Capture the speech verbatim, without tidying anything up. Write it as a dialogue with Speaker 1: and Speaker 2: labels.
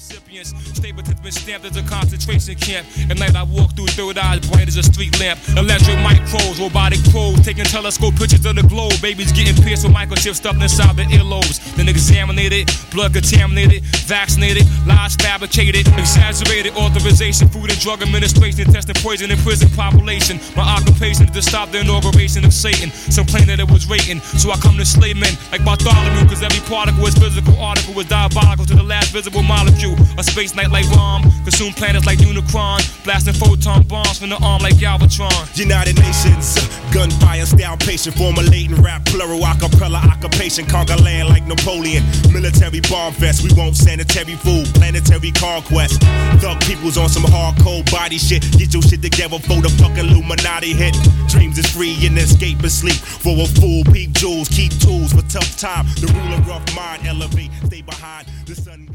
Speaker 1: recipients. Stapleton's been stamped as a concentration camp. At night I walk through third eyes bright as a street lamp. Electric micros, robotic probes, taking telescope pictures of the globe. Babies getting pierced with microchips stuffed inside their earlobes. Then examinated, blood contaminated, vaccinated, lies fabricated, exaggerated authorization, food and drug administration, testing poison in prison population. My occupation is to stop the inauguration of Satan. Some claim that it was rating, so I come to slay men like Bartholomew, cause every particle is physical, article is diabolical to the last visible molecule. A space night like bomb, consume planets like Unicron, blasting photon bombs from the arm like Galvatron.
Speaker 2: United Nations, uh, gunfire style patient, formulating rap, plural acapella occupation, conquer land like Napoleon. Military bomb fest, we want sanitary food, planetary conquest. Thug people's on some hardcore body shit. Get your shit together for the fucking Illuminati hit. Dreams is free and escape is sleep. For a fool, peep jewels, keep tools for tough time. The ruler rough mind, elevate, stay behind the sun.